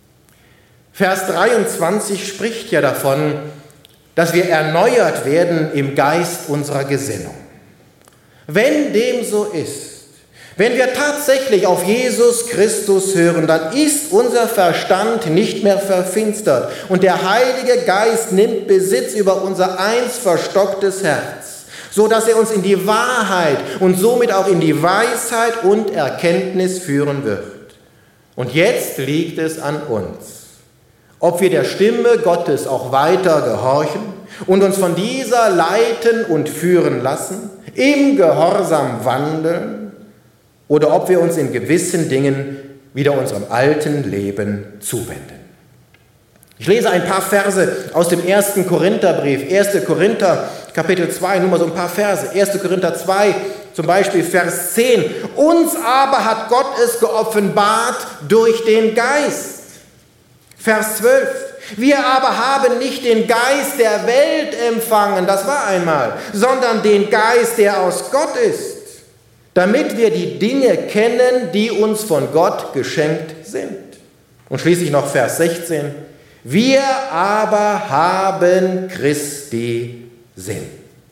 Vers dreiundzwanzig spricht ja davon, dass wir erneuert werden im Geist unserer Gesinnung. Wenn dem so ist, wenn wir tatsächlich auf Jesus Christus hören, dann ist unser Verstand nicht mehr verfinstert und der Heilige Geist nimmt Besitz über unser einst verstocktes Herz, so dass er uns in die Wahrheit und somit auch in die Weisheit und Erkenntnis führen wird. Und jetzt liegt es an uns, ob wir der Stimme Gottes auch weiter gehorchen und uns von dieser leiten und führen lassen, im Gehorsam wandeln, oder ob wir uns in gewissen Dingen wieder unserem alten Leben zuwenden. Ich lese ein paar Verse aus dem ersten Korintherbrief, erster Korinther, Kapitel zwei, nur mal so ein paar Verse. erster Korinther zwei, zum Beispiel Vers zehn. Uns aber hat Gott es geoffenbart durch den Geist. Vers zwölf. Wir aber haben nicht den Geist der Welt empfangen, das war einmal, sondern den Geist, der aus Gott ist, damit wir die Dinge kennen, die uns von Gott geschenkt sind. Und schließlich noch Vers sechzehn. Wir aber haben Christi Sinn.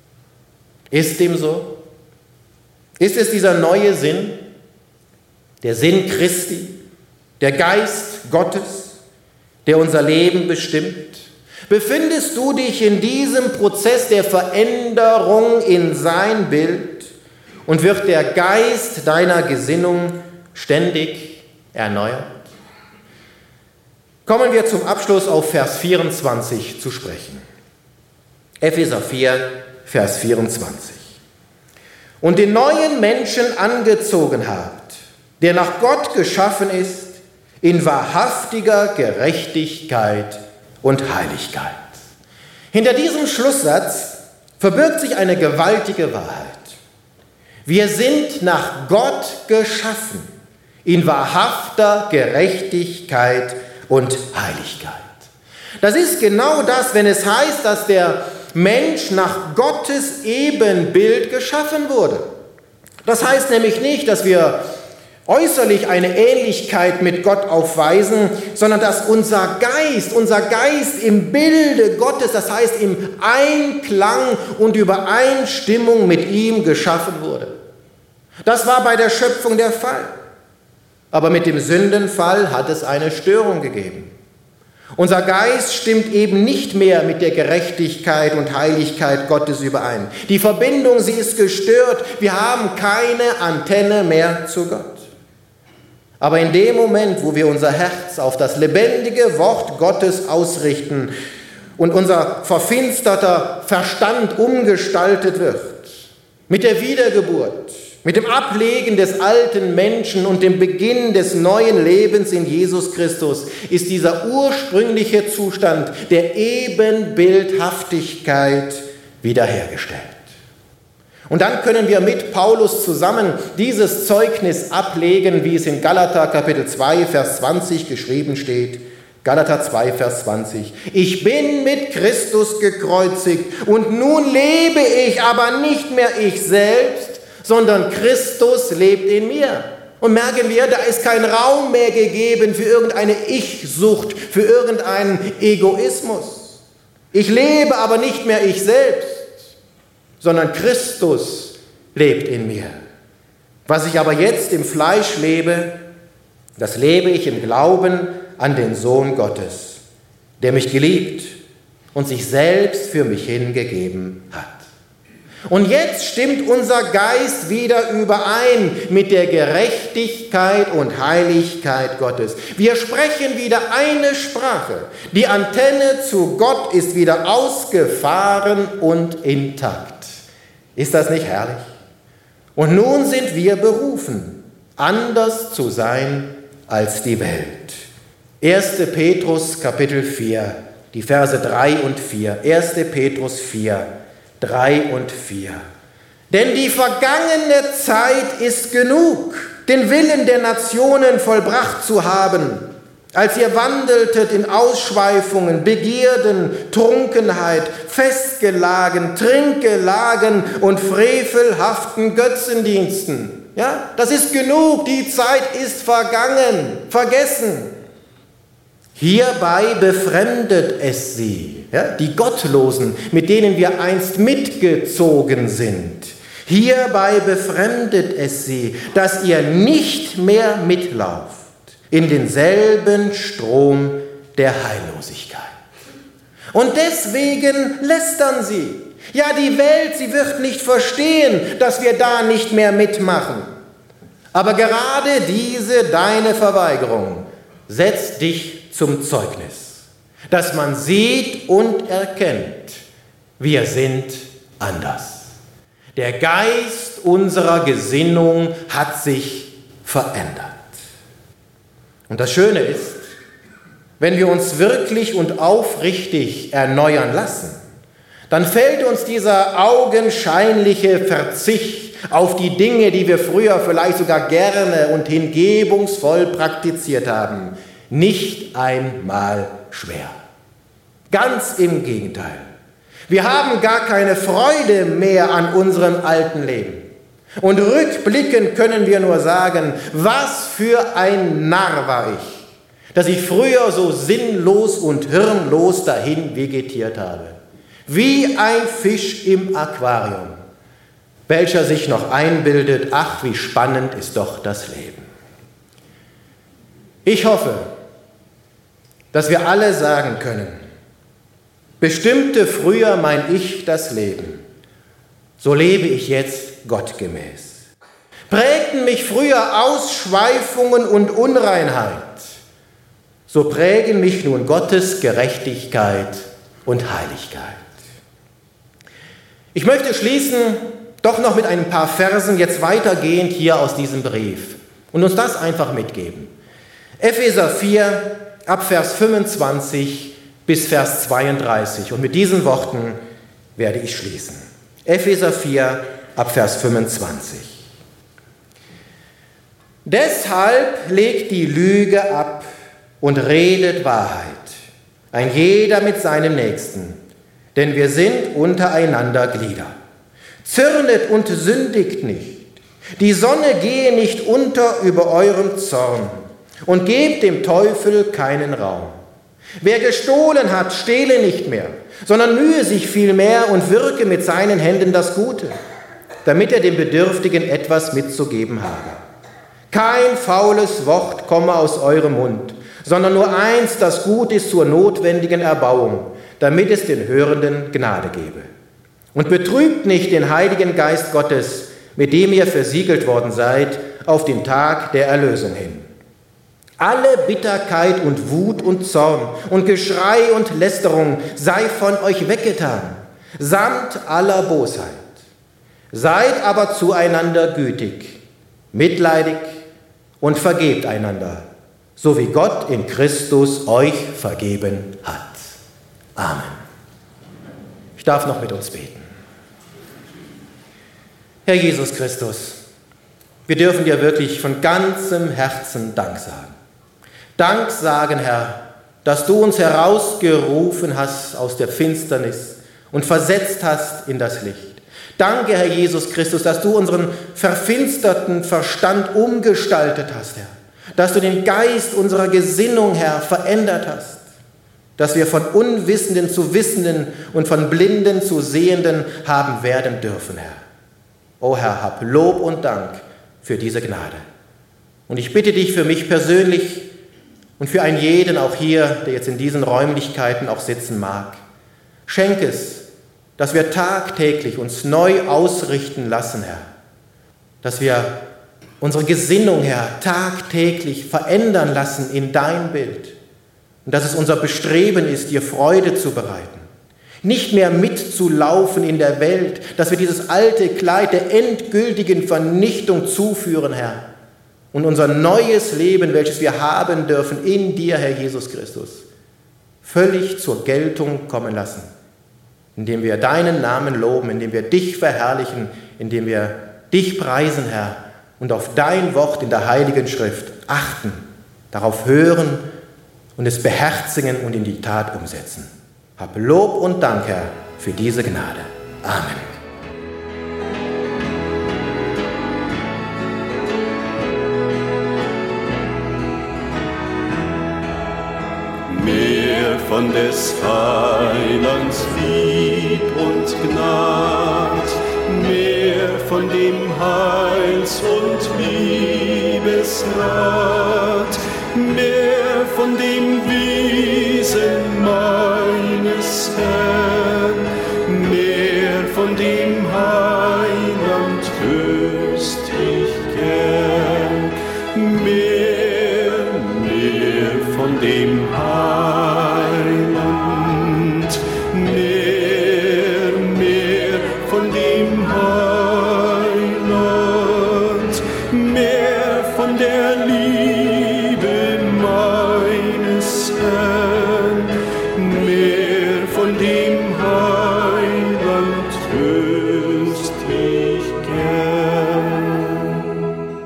Ist dem so? Ist es dieser neue Sinn, der Sinn Christi, der Geist Gottes, der unser Leben bestimmt? Befindest du dich in diesem Prozess der Veränderung in sein Bild? Und wird der Geist deiner Gesinnung ständig erneuert? Kommen wir zum Abschluss auf Vers vierundzwanzig zu sprechen. Epheser vier, Vers vierundzwanzig. Und den neuen Menschen angezogen habt, der nach Gott geschaffen ist, in wahrhaftiger Gerechtigkeit und Heiligkeit. Hinter diesem Schlusssatz verbirgt sich eine gewaltige Wahrheit. Wir sind nach Gott geschaffen, in wahrhafter Gerechtigkeit und Heiligkeit. Das ist genau das, wenn es heißt, dass der Mensch nach Gottes Ebenbild geschaffen wurde. Das heißt nämlich nicht, dass wir äußerlich eine Ähnlichkeit mit Gott aufweisen, sondern dass unser Geist, unser Geist im Bilde Gottes, das heißt im Einklang und Übereinstimmung mit ihm geschaffen wurde. Das war bei der Schöpfung der Fall. Aber mit dem Sündenfall hat es eine Störung gegeben. Unser Geist stimmt eben nicht mehr mit der Gerechtigkeit und Heiligkeit Gottes überein. Die Verbindung, sie ist gestört. Wir haben keine Antenne mehr zu Gott. Aber in dem Moment, wo wir unser Herz auf das lebendige Wort Gottes ausrichten und unser verfinsterter Verstand umgestaltet wird, mit der Wiedergeburt, mit dem Ablegen des alten Menschen und dem Beginn des neuen Lebens in Jesus Christus, ist dieser ursprüngliche Zustand der Ebenbildhaftigkeit wiederhergestellt. Und dann können wir mit Paulus zusammen dieses Zeugnis ablegen, wie es in Galater Kapitel zwei, Vers zwanzig geschrieben steht. Galater zwei, Vers zwanzig. Ich bin mit Christus gekreuzigt und nun lebe ich, aber nicht mehr ich selbst, sondern Christus lebt in mir. Und merken wir, da ist kein Raum mehr gegeben für irgendeine Ich-Sucht, für irgendeinen Egoismus. Ich lebe aber nicht mehr ich selbst, sondern Christus lebt in mir. Was ich aber jetzt im Fleisch lebe, das lebe ich im Glauben an den Sohn Gottes, der mich geliebt und sich selbst für mich hingegeben hat. Und jetzt stimmt unser Geist wieder überein mit der Gerechtigkeit und Heiligkeit Gottes. Wir sprechen wieder eine Sprache. Die Antenne zu Gott ist wieder ausgefahren und intakt. Ist das nicht herrlich? Und nun sind wir berufen, anders zu sein als die Welt. erster Petrus Kapitel vier, die Verse drei und vier. erster Petrus vier, drei und vier. Denn die vergangene Zeit ist genug, den Willen der Nationen vollbracht zu haben, als ihr wandeltet in Ausschweifungen, Begierden, Trunkenheit, Festgelagen, Trinkgelagen und frevelhaften Götzendiensten. Ja, das ist genug, die Zeit ist vergangen, vergessen. Hierbei befremdet es sie, ja, die Gottlosen, mit denen wir einst mitgezogen sind. Hierbei befremdet es sie, dass ihr nicht mehr mitlauft in denselben Strom der Heillosigkeit. Und deswegen lästern sie. Ja, die Welt, sie wird nicht verstehen, dass wir da nicht mehr mitmachen. Aber gerade diese deine Verweigerung setzt dich zum Zeugnis, dass man sieht und erkennt, wir sind anders. Der Geist unserer Gesinnung hat sich verändert. Und das Schöne ist, wenn wir uns wirklich und aufrichtig erneuern lassen, dann fällt uns dieser augenscheinliche Verzicht auf die Dinge, die wir früher vielleicht sogar gerne und hingebungsvoll praktiziert haben, nicht einmal schwer. Ganz im Gegenteil. Wir haben gar keine Freude mehr an unserem alten Leben. Und rückblickend können wir nur sagen, was für ein Narr war ich, dass ich früher so sinnlos und hirnlos dahin vegetiert habe. Wie ein Fisch im Aquarium, welcher sich noch einbildet, ach, wie spannend ist doch das Leben. Ich hoffe, dass wir alle sagen können, bestimmte früher mein Ich das Leben, so lebe ich jetzt gottgemäß. Prägten mich früher Ausschweifungen und Unreinheit, so prägen mich nun Gottes Gerechtigkeit und Heiligkeit. Ich möchte schließen doch noch mit ein paar Versen, jetzt weitergehend hier aus diesem Brief, und uns das einfach mitgeben. Epheser vier, ab Vers fünfundzwanzig bis Vers zweiunddreißig. Und mit diesen Worten werde ich schließen. Epheser vier, ab Vers fünfundzwanzig. Deshalb legt die Lüge ab und redet Wahrheit, ein jeder mit seinem Nächsten, denn wir sind untereinander Glieder. Zürnet und sündigt nicht, die Sonne gehe nicht unter über eurem Zorn und gebt dem Teufel keinen Raum. Wer gestohlen hat, stehle nicht mehr, sondern mühe sich vielmehr und wirke mit seinen Händen das Gute, damit er dem Bedürftigen etwas mitzugeben habe. Kein faules Wort komme aus eurem Mund, sondern nur eins, das gut ist zur notwendigen Erbauung, damit es den Hörenden Gnade gebe. Und betrübt nicht den Heiligen Geist Gottes, mit dem ihr versiegelt worden seid, auf den Tag der Erlösung hin. Alle Bitterkeit und Wut und Zorn und Geschrei und Lästerung sei von euch weggetan, samt aller Bosheit. Seid aber zueinander gütig, mitleidig und vergebt einander, so wie Gott in Christus euch vergeben hat. Amen. Ich darf noch mit uns beten. Herr Jesus Christus, wir dürfen dir wirklich von ganzem Herzen Dank sagen. Dank sagen, Herr, dass du uns herausgerufen hast aus der Finsternis und versetzt hast in das Licht. Danke, Herr Jesus Christus, dass du unseren verfinsterten Verstand umgestaltet hast, Herr. Dass du den Geist unserer Gesinnung, Herr, verändert hast. Dass wir von Unwissenden zu Wissenden und von Blinden zu Sehenden haben werden dürfen, Herr. O Herr, hab Lob und Dank für diese Gnade. Und ich bitte dich für mich persönlich und für einen jeden auch hier, der jetzt in diesen Räumlichkeiten auch sitzen mag, schenk es, dass wir tagtäglich uns neu ausrichten lassen, Herr. Dass wir unsere Gesinnung, Herr, tagtäglich verändern lassen in dein Bild. Und dass es unser Bestreben ist, dir Freude zu bereiten. Nicht mehr mitzulaufen in der Welt, dass wir dieses alte Kleid der endgültigen Vernichtung zuführen, Herr, und unser neues Leben, welches wir haben dürfen in dir, Herr Jesus Christus, völlig zur Geltung kommen lassen, indem wir deinen Namen loben, indem wir dich verherrlichen, indem wir dich preisen, Herr, und auf dein Wort in der Heiligen Schrift achten, darauf hören und es beherzigen und in die Tat umsetzen. Hab Lob und Dank, Herr, für diese Gnade. Amen. Mehr von des Heilands Lieb und Gnad, mehr von dem Heils- und Liebesrat, mehr von dem Wesen meines Herrn, mehr von dem Heiland wüßt ich gern, mehr, mehr von dem Heiland, mehr, mehr von dem Heiland, mehr von der Liebe meines Herrn, mehr von dem Heiland wüßt ich gern,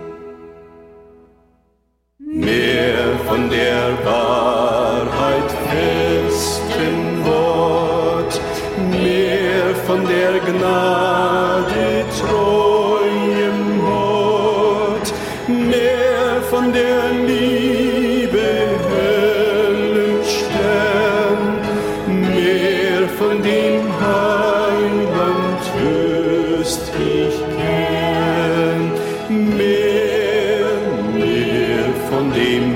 mehr von der Wahrheit festen Wort, mehr von der Gnade treuem Hort, mehr von der Liebe hellen Stern, mehr von dem Heiland wüßt ich gern, mehr, mehr von dem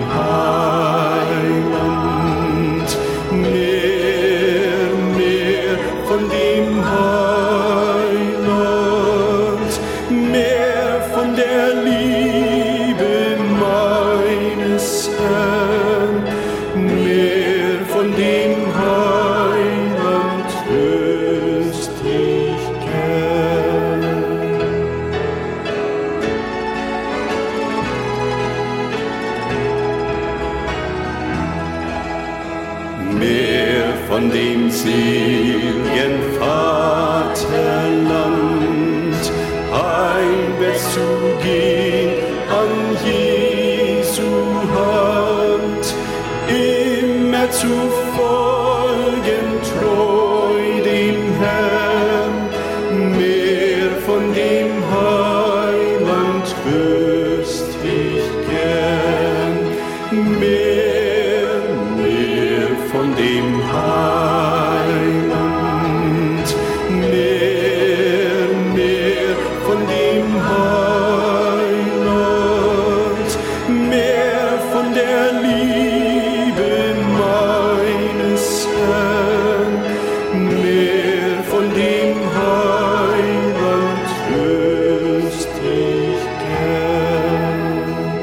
Heiland, mehr, mehr von dem Heiland, mehr von der Liebe meines Herrn, mehr von dem Heiland wüßt ich gern. Mehr von dem seligen Vaterland, heimwärts zu gehen an Jesu Hand, immer zu folgen treu dem Herrn, mehr von dem Heiland wüßt ich gern, mehr, mehr von dem Heiland, mehr, mehr von dem Heiland, mehr von der Liebe meines Herrn, mehr von dem Heiland wüßt ich gern.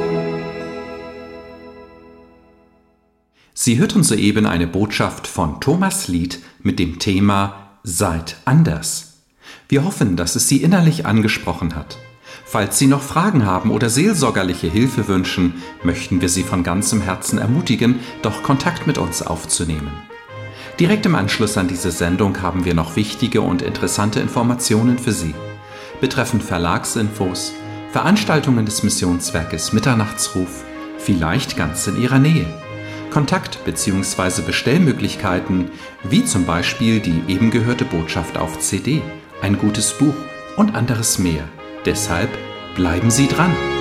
Sie hörten soeben eine Botschaft von Thomas Lied mit dem Thema Seid anders. Wir hoffen, dass es Sie innerlich angesprochen hat. Falls Sie noch Fragen haben oder seelsorgerliche Hilfe wünschen, möchten wir Sie von ganzem Herzen ermutigen, doch Kontakt mit uns aufzunehmen. Direkt im Anschluss an diese Sendung haben wir noch wichtige und interessante Informationen für Sie. Betreffend Verlagsinfos, Veranstaltungen des Missionswerkes Mitternachtsruf, vielleicht ganz in Ihrer Nähe. Kontakt- bzw. Bestellmöglichkeiten, wie zum Beispiel die eben gehörte Botschaft auf C D, ein gutes Buch und anderes mehr. Deshalb bleiben Sie dran!